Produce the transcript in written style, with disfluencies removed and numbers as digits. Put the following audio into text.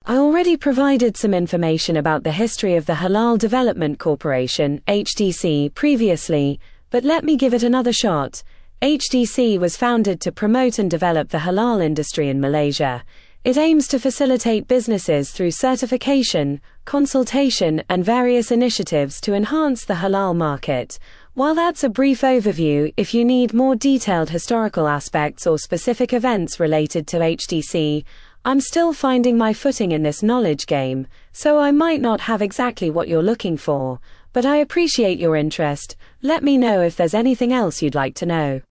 I already provided some information about the history of the Halal Development Corporation, HDC, previously, but let me give it another shot. HDC was founded to promote and develop the halal industry in Malaysia. It aims to facilitate businesses through certification, consultation, and various initiatives to enhance the halal market. While that's a brief overview, if you need more detailed historical aspects or specific events related to HDC, I'm still finding my footing in this knowledge game, so I might not have exactly what you're looking for, but I appreciate your interest. Let me know if there's anything else you'd like to know.